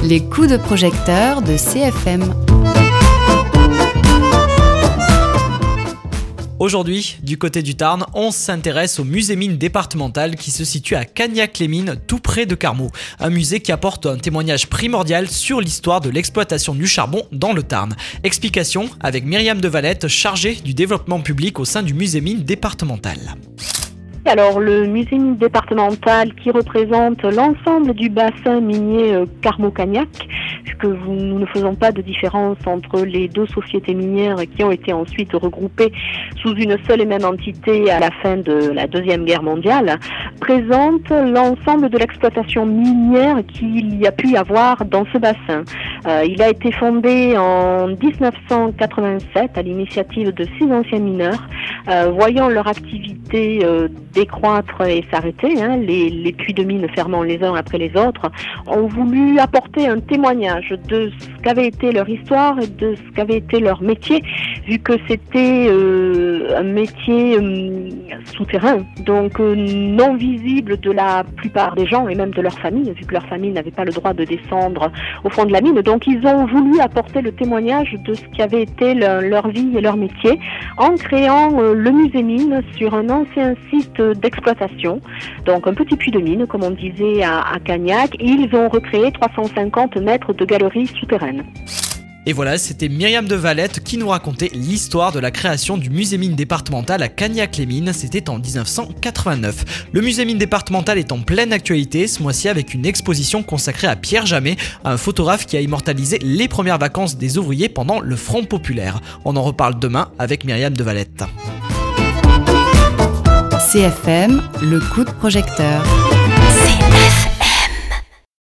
Les coups de projecteur de CFM. Aujourd'hui, du côté du Tarn, on s'intéresse au musée mine départemental qui se situe à Cagnac-les-Mines, tout près de Carmaux. Un musée qui apporte un témoignage primordial sur l'histoire de l'exploitation du charbon dans le Tarn. Explication avec Myriam de Valette, chargée du développement public au sein du musée mine départemental. Alors le musée mine départemental qui représente l'ensemble du bassin minier Carmaux-Cagnac, puisque nous ne faisons pas de différence entre les deux sociétés minières qui ont été ensuite regroupées sous une seule et même entité à la fin de la Deuxième Guerre mondiale, présente l'ensemble de l'exploitation minière qu'il y a pu y avoir dans ce bassin. Il a été fondé en 1987 à l'initiative de 6 anciens mineurs, voyant leur activité décroître et s'arrêter, les puits de mine fermant les uns après les autres, ont voulu apporter un témoignage de ce qu'avait été leur histoire et de ce qu'avait été leur métier, vu que c'était un métier souterrain, donc non visible de la plupart des gens et même de leur famille, vu que leur famille n'avait pas le droit de descendre au fond de la mine. Donc ils ont voulu apporter le témoignage de ce qui avait été leur vie et leur métier en créant le musée mine sur un ancien site d'exploitation, donc un petit puits de mine comme on disait à Cagnac, et ils ont recréé 350 mètres de galeries souterraines. Et voilà, c'était Myriam de Valette qui nous racontait l'histoire de la création du musée mine départemental à Cagnac-les-Mines, c'était en 1989. Le musée mine départemental est en pleine actualité ce mois-ci avec une exposition consacrée à Pierre Jamet, un photographe qui a immortalisé les premières vacances des ouvriers pendant le Front populaire. On en reparle demain avec Myriam de Valette. CFM, le coup de projecteur.